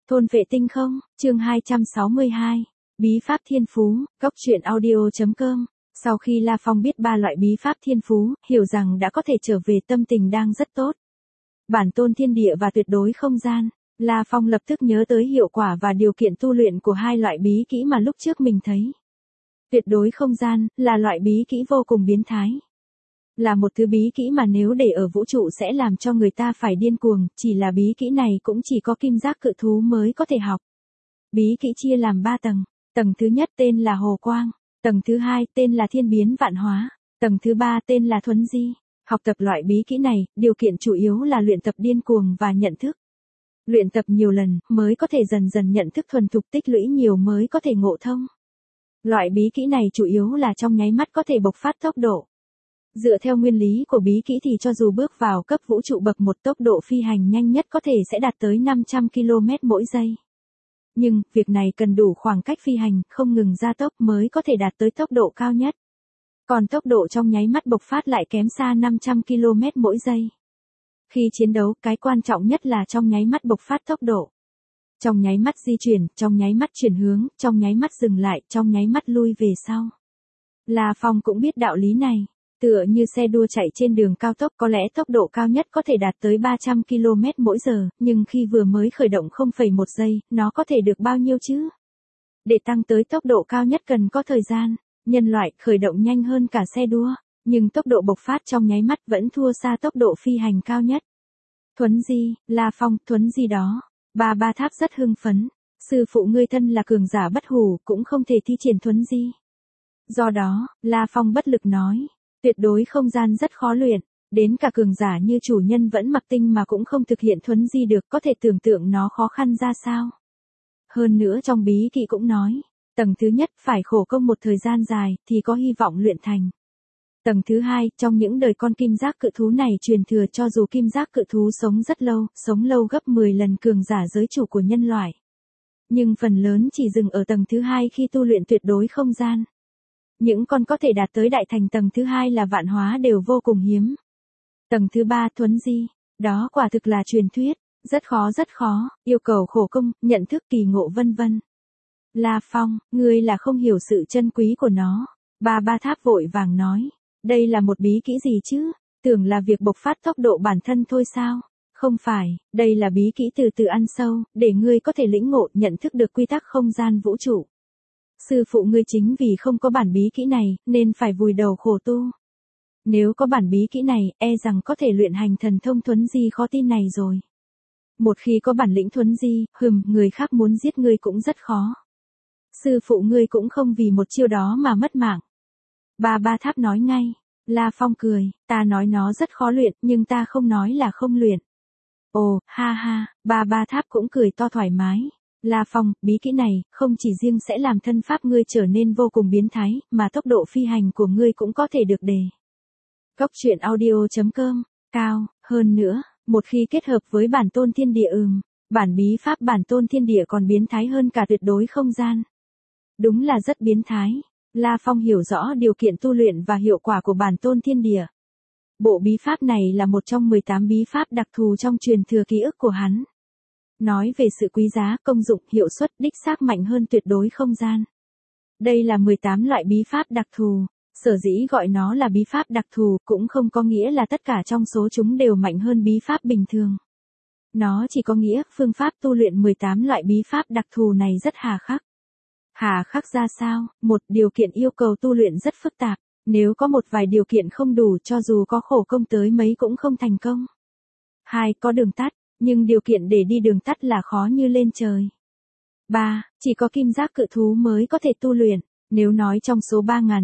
Thôn vệ tinh không, chương 262. Bí pháp thiên phú, góc truyện audio.com. Sau khi La Phong biết 3 loại bí pháp thiên phú, hiểu rằng đã có thể trở về, tâm tình đang rất tốt. Bản tôn thiên địa và tuyệt đối không gian, La Phong lập tức nhớ tới hiệu quả và điều kiện tu luyện của 2 loại bí kỹ mà lúc trước mình thấy. Tuyệt đối không gian, là loại bí kỹ vô cùng biến thái. Là một thứ bí kỹ mà nếu để ở vũ trụ sẽ làm cho người ta phải điên cuồng, chỉ là bí kỹ này cũng chỉ có kim giác cự thú mới có thể học. Bí kỹ chia làm 3 tầng, tầng thứ nhất tên là hồ quang, tầng thứ hai tên là thiên biến vạn hóa, tầng thứ ba tên là thuấn di. Học tập loại bí kỹ này, điều kiện chủ yếu là luyện tập điên cuồng và nhận thức. Luyện tập nhiều lần, mới có thể dần dần nhận thức thuần thục, tích lũy nhiều mới có thể ngộ thông. Loại bí kỹ này chủ yếu là trong nháy mắt có thể bộc phát tốc độ. Dựa theo nguyên lý của bí kỹ thì cho dù bước vào cấp vũ trụ bậc 1, tốc độ phi hành nhanh nhất có thể sẽ đạt tới 500 km mỗi giây. Nhưng, việc này cần đủ khoảng cách phi hành, không ngừng gia tốc mới có thể đạt tới tốc độ cao nhất. Còn tốc độ trong nháy mắt bộc phát lại kém xa 500 km mỗi giây. Khi chiến đấu, cái quan trọng nhất là trong nháy mắt bộc phát tốc độ. Trong nháy mắt di chuyển, trong nháy mắt chuyển hướng, trong nháy mắt dừng lại, trong nháy mắt lui về sau. La Phong cũng biết đạo lý này. Tựa như xe đua chạy trên đường cao tốc, có lẽ tốc độ cao nhất có thể đạt tới 300 km mỗi giờ, nhưng khi vừa mới khởi động 0,1 giây, nó có thể được bao nhiêu chứ? Để tăng tới tốc độ cao nhất cần có thời gian, nhân loại khởi động nhanh hơn cả xe đua, nhưng tốc độ bộc phát trong nháy mắt vẫn thua xa tốc độ phi hành cao nhất. Thuấn di, La Phong, thuấn di đó. Ba Tháp rất hưng phấn, sư phụ ngươi thân là cường giả bất hủ cũng không thể thi triển thuấn di. Do đó, La Phong bất lực nói. Tuyệt đối không gian rất khó luyện, đến cả cường giả như chủ nhân vẫn mặc tinh mà cũng không thực hiện thuấn di được, có thể tưởng tượng nó khó khăn ra sao. Hơn nữa trong bí kỹ cũng nói, tầng thứ nhất phải khổ công một thời gian dài thì có hy vọng luyện thành. Tầng thứ hai, trong những đời con kim giác cự thú này truyền thừa, cho dù kim giác cự thú sống lâu gấp 10 lần cường giả giới chủ của nhân loại. Nhưng phần lớn chỉ dừng ở tầng thứ hai khi tu luyện tuyệt đối không gian. Những con có thể đạt tới đại thành tầng thứ hai là vạn hóa đều vô cùng hiếm. Tầng thứ ba thuấn di, đó quả thực là truyền thuyết, rất khó, yêu cầu khổ công, nhận thức kỳ ngộ vân vân. La Phong, ngươi là không hiểu sự chân quý của nó. Ba Tháp vội vàng nói, đây là một bí kỹ gì chứ, tưởng là việc bộc phát tốc độ bản thân thôi sao? Không phải, đây là bí kỹ từ từ ăn sâu, để ngươi có thể lĩnh ngộ, nhận thức được quy tắc không gian vũ trụ. Sư phụ ngươi chính vì không có bản bí kỹ này, nên phải vùi đầu khổ tu. Nếu có bản bí kỹ này, e rằng có thể luyện hành thần thông thuấn di khó tin này rồi. Một khi có bản lĩnh thuấn di, người khác muốn giết ngươi cũng rất khó. Sư phụ ngươi cũng không vì một chiêu đó mà mất mạng. Ba Tháp nói ngay. La Phong cười, ta nói nó rất khó luyện, nhưng ta không nói là không luyện. Ồ, ha ha, Ba Tháp cũng cười to thoải mái. La Phong, bí kỹ này, không chỉ riêng sẽ làm thân pháp ngươi trở nên vô cùng biến thái, mà tốc độ phi hành của ngươi cũng có thể được đề. Góc truyện audio.com, cao, hơn nữa, một khi kết hợp với bản tôn thiên địa bản bí pháp bản tôn thiên địa còn biến thái hơn cả tuyệt đối không gian. Đúng là rất biến thái. La Phong hiểu rõ điều kiện tu luyện và hiệu quả của bản tôn thiên địa. Bộ bí pháp này là một trong 18 bí pháp đặc thù trong truyền thừa ký ức của hắn. Nói về sự quý giá, công dụng, hiệu suất, đích xác mạnh hơn tuyệt đối không gian. Đây là 18 loại bí pháp đặc thù. Sở dĩ gọi nó là bí pháp đặc thù cũng không có nghĩa là tất cả trong số chúng đều mạnh hơn bí pháp bình thường. Nó chỉ có nghĩa phương pháp tu luyện 18 loại bí pháp đặc thù này rất hà khắc. Hà khắc ra sao? Một, điều kiện yêu cầu tu luyện rất phức tạp. Nếu có một vài điều kiện không đủ, cho dù có khổ công tới mấy cũng không thành công. 2, có đường tắt. Nhưng điều kiện để đi đường tắt là khó như lên trời. 3. Chỉ có kim giác cự thú mới có thể tu luyện. Nếu nói trong số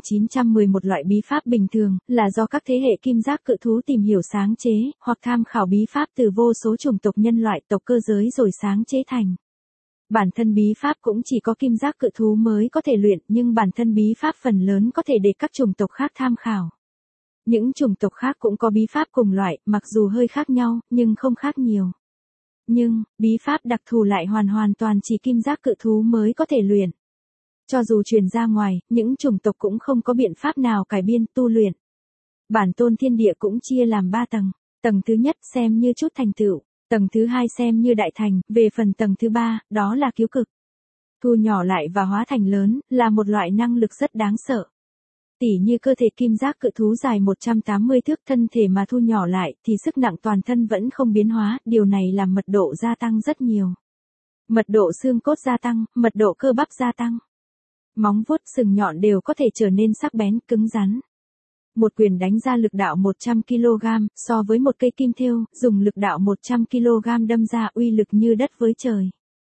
3.911 loại bí pháp bình thường, là do các thế hệ kim giác cự thú tìm hiểu sáng chế, hoặc tham khảo bí pháp từ vô số chủng tộc nhân loại, tộc cơ giới rồi sáng chế thành. Bản thân bí pháp cũng chỉ có kim giác cự thú mới có thể luyện, nhưng bản thân bí pháp phần lớn có thể để các chủng tộc khác tham khảo. Những chủng tộc khác cũng có bí pháp cùng loại, mặc dù hơi khác nhau, nhưng không khác nhiều. Nhưng, bí pháp đặc thù lại hoàn toàn chỉ kim giác cự thú mới có thể luyện. Cho dù truyền ra ngoài, những chủng tộc cũng không có biện pháp nào cải biên tu luyện. Bản tôn thiên địa cũng chia làm 3 tầng. Tầng thứ nhất xem như chút thành tựu. Tầng thứ hai xem như đại thành, về phần tầng thứ ba, đó là cứu cực. Thu nhỏ lại và hóa thành lớn, là một loại năng lực rất đáng sợ. Tỉ như cơ thể kim giác cự thú dài 180 thước, thân thể mà thu nhỏ lại, thì sức nặng toàn thân vẫn không biến hóa, điều này làm mật độ gia tăng rất nhiều. Mật độ xương cốt gia tăng, mật độ cơ bắp gia tăng. Móng vuốt sừng nhọn đều có thể trở nên sắc bén, cứng rắn. Một quyền đánh ra lực đạo 100 kg, so với một cây kim thêu, dùng lực đạo 100 kg đâm ra uy lực như đất với trời.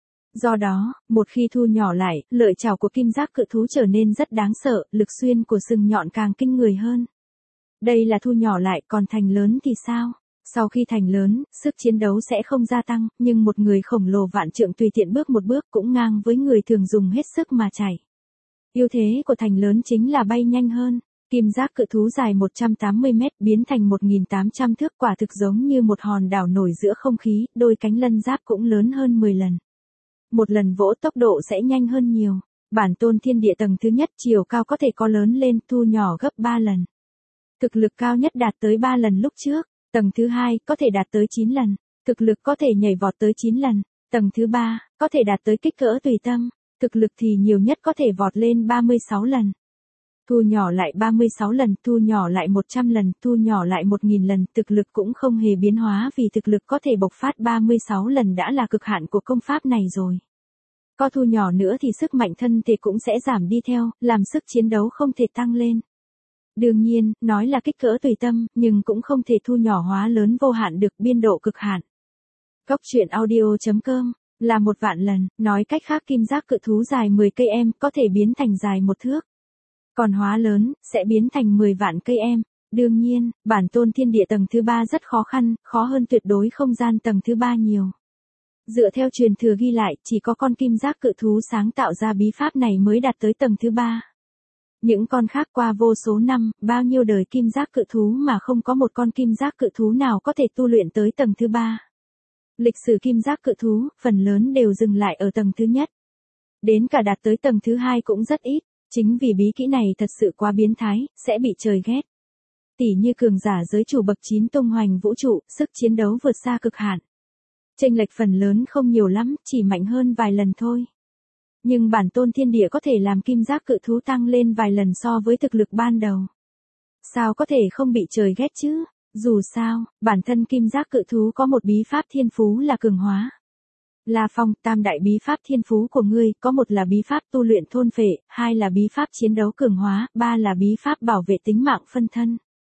Do đó, một khi thu nhỏ lại, lợi chảo của kim giác cự thú trở nên rất đáng sợ, lực xuyên của sừng nhọn càng kinh người hơn. Đây là thu nhỏ lại, còn thành lớn thì sao? Sau khi thành lớn, sức chiến đấu sẽ không gia tăng, nhưng một người khổng lồ vạn trượng tùy tiện bước một bước cũng ngang với người thường dùng hết sức mà chạy. Ưu thế của thành lớn chính là bay nhanh hơn. Kim giác cự thú dài 180 mét biến thành 1.800 thước, quả thực giống như một hòn đảo nổi giữa không khí, đôi cánh lân giáp cũng lớn hơn 10 lần. Một lần vỗ tốc độ sẽ nhanh hơn nhiều. Bản tôn thiên địa tầng thứ nhất chiều cao có thể có lớn lên, thu nhỏ gấp 3 lần. Thực lực cao nhất đạt tới 3 lần lúc trước. Tầng thứ hai có thể đạt tới 9 lần. Thực lực có thể nhảy vọt tới 9 lần. Tầng thứ ba có thể đạt tới kích cỡ tùy tâm. Thực lực thì nhiều nhất có thể vọt lên 36 lần. Thu nhỏ lại 36 lần, thu nhỏ lại 100 lần, thu nhỏ lại 1000 lần, thực lực cũng không hề biến hóa vì thực lực có thể bộc phát 36 lần đã là cực hạn của công pháp này rồi. Có thu nhỏ nữa thì sức mạnh thân thể cũng sẽ giảm đi theo, làm sức chiến đấu không thể tăng lên. Đương nhiên, nói là kích cỡ tùy tâm, nhưng cũng không thể thu nhỏ hóa lớn vô hạn được, biên độ cực hạn. Góc truyện audio.com là 1.000.000 lần, nói cách khác kim giác cự thú dài 10 cây em có thể biến thành dài 1 thước. Còn hóa lớn, sẽ biến thành 10 vạn cây em. Đương nhiên, bản tôn thiên địa tầng thứ 3 rất khó khăn, khó hơn tuyệt đối không gian tầng thứ 3 nhiều. Dựa theo truyền thừa ghi lại, chỉ có con kim giác cự thú sáng tạo ra bí pháp này mới đạt tới tầng thứ 3. Những con khác qua vô số năm, bao nhiêu đời kim giác cự thú mà không có một con kim giác cự thú nào có thể tu luyện tới tầng thứ 3. Lịch sử kim giác cự thú, phần lớn đều dừng lại ở tầng thứ nhất. Đến cả đạt tới tầng thứ 2 cũng rất ít. Chính vì bí kỹ này thật sự quá biến thái, sẽ bị trời ghét. Tỉ như cường giả giới chủ bậc 9 tung hoành vũ trụ, sức chiến đấu vượt xa cực hạn. Chênh lệch phần lớn không nhiều lắm, chỉ mạnh hơn vài lần thôi. Nhưng bản tôn thiên địa có thể làm kim giác cự thú tăng lên vài lần so với thực lực ban đầu. Sao có thể không bị trời ghét chứ? Dù sao, bản thân kim giác cự thú có một bí pháp thiên phú là cường hóa. La Phong, tam đại bí pháp thiên phú của ngươi, có một là bí pháp tu luyện thôn phệ, hai là bí pháp chiến đấu cường hóa, ba là bí pháp bảo vệ tính mạng phân thân.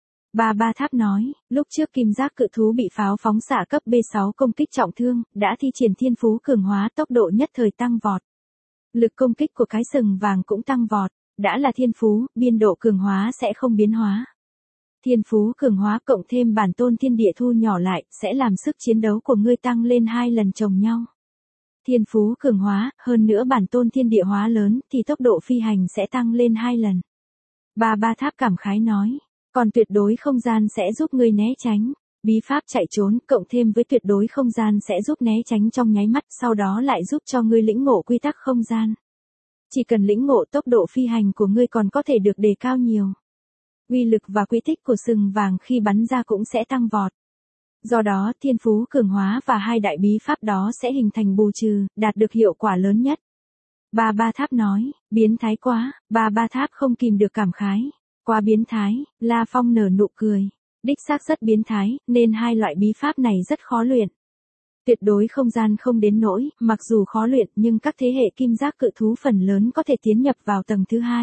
Ba Tháp nói, lúc trước kim giác cự thú bị pháo phóng xạ cấp B6 công kích trọng thương, đã thi triển thiên phú cường hóa, tốc độ nhất thời tăng vọt. Lực công kích của cái sừng vàng cũng tăng vọt, đã là thiên phú, biên độ cường hóa sẽ không biến hóa. Thiên phú cường hóa cộng thêm bản tôn thiên địa thu nhỏ lại, sẽ làm sức chiến đấu của ngươi tăng lên 2 lần chồng nhau. Thiên phú cường hóa, hơn nữa bản tôn thiên địa hóa lớn, thì tốc độ phi hành sẽ tăng lên 2 lần. Ba Tháp cảm khái nói, còn tuyệt đối không gian sẽ giúp ngươi né tránh. Bí pháp chạy trốn, cộng thêm với tuyệt đối không gian sẽ giúp né tránh trong nháy mắt, sau đó lại giúp cho ngươi lĩnh ngộ quy tắc không gian. Chỉ cần lĩnh ngộ, tốc độ phi hành của ngươi còn có thể được đề cao nhiều. Uy lực và quy tích của sừng vàng khi bắn ra cũng sẽ tăng vọt. Do đó, thiên phú cường hóa và hai đại bí pháp đó sẽ hình thành bù trừ, đạt được hiệu quả lớn nhất. Ba Tháp nói, biến thái quá. Ba Tháp không kìm được cảm khái. Quá biến thái. La Phong nở nụ cười. Đích xác rất biến thái, nên hai loại bí pháp này rất khó luyện. Tuyệt đối không gian không đến nỗi, mặc dù khó luyện nhưng các thế hệ kim giác cự thú phần lớn có thể tiến nhập vào tầng thứ 2.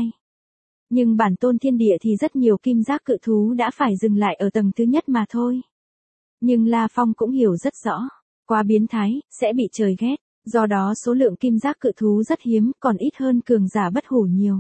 Nhưng bản tôn thiên địa thì rất nhiều kim giác cự thú đã phải dừng lại ở tầng thứ nhất mà thôi. Nhưng La Phong cũng hiểu rất rõ, quá biến thái, sẽ bị trời ghét, do đó số lượng kim giác cự thú rất hiếm, còn ít hơn cường giả bất hủ nhiều.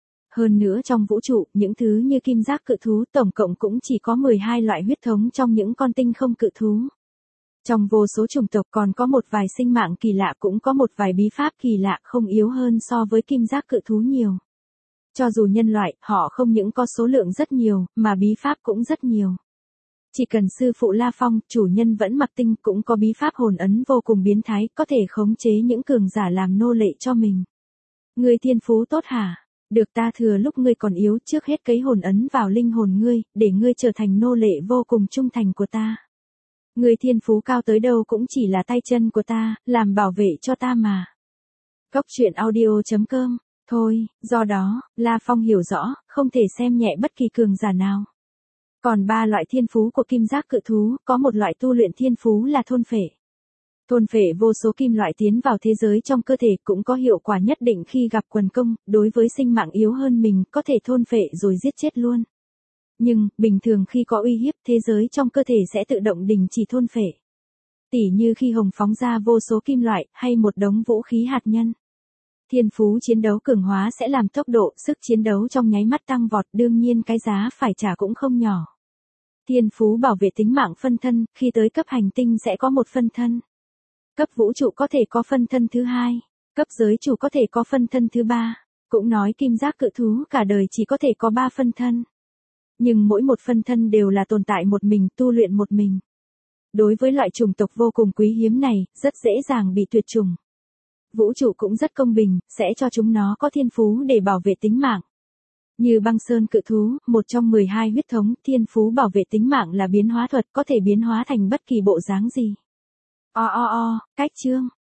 Hơn nữa trong vũ trụ, những thứ như kim giác cự thú tổng cộng cũng chỉ có 12 loại huyết thống trong những con tinh không cự thú. Trong vô số chủng tộc còn có một vài sinh mạng kỳ lạ, cũng có một vài bí pháp kỳ lạ không yếu hơn so với kim giác cự thú nhiều. Cho dù nhân loại, họ không những có số lượng rất nhiều, mà bí pháp cũng rất nhiều. Chỉ cần sư phụ La Phong, chủ nhân vẫn mặc tinh, cũng có bí pháp hồn ấn vô cùng biến thái, có thể khống chế những cường giả làm nô lệ cho mình. Ngươi thiên phú tốt hả? Được, ta thừa lúc ngươi còn yếu, trước hết cấy hồn ấn vào linh hồn ngươi, để ngươi trở thành nô lệ vô cùng trung thành của ta. Người thiên phú cao tới đâu cũng chỉ là tay chân của ta, làm bảo vệ cho ta mà. Cốc truyện audio.com. Thôi, do đó, La Phong hiểu rõ, không thể xem nhẹ bất kỳ cường giả nào. Còn ba loại thiên phú của kim giác cự thú, có một loại tu luyện thiên phú là thôn phệ. Thôn phệ vô số kim loại tiến vào thế giới trong cơ thể cũng có hiệu quả nhất định khi gặp quần công, đối với sinh mạng yếu hơn mình, có thể thôn phệ rồi giết chết luôn. Nhưng, bình thường khi có uy hiếp, thế giới trong cơ thể sẽ tự động đình chỉ thôn phệ. Tỉ như khi Hồng phóng ra vô số kim loại, hay một đống vũ khí hạt nhân. Thiên phú chiến đấu cường hóa sẽ làm tốc độ, sức chiến đấu trong nháy mắt tăng vọt, đương nhiên cái giá phải trả cũng không nhỏ. Thiên phú bảo vệ tính mạng phân thân, khi tới cấp hành tinh sẽ có một phân thân. Cấp vũ trụ có thể có phân thân thứ hai, cấp giới chủ có thể có phân thân thứ ba. Cũng nói kim giác cự thú cả đời chỉ có thể có 3 phân thân. Nhưng mỗi một phân thân đều là tồn tại một mình, tu luyện một mình. Đối với loại chủng tộc vô cùng quý hiếm này, rất dễ dàng bị tuyệt chủng. Vũ trụ cũng rất công bình, sẽ cho chúng nó có thiên phú để bảo vệ tính mạng. Như băng sơn cự thú, một trong 12 huyết thống, thiên phú bảo vệ tính mạng là biến hóa thuật, có thể biến hóa thành bất kỳ bộ dáng gì. Cách chương.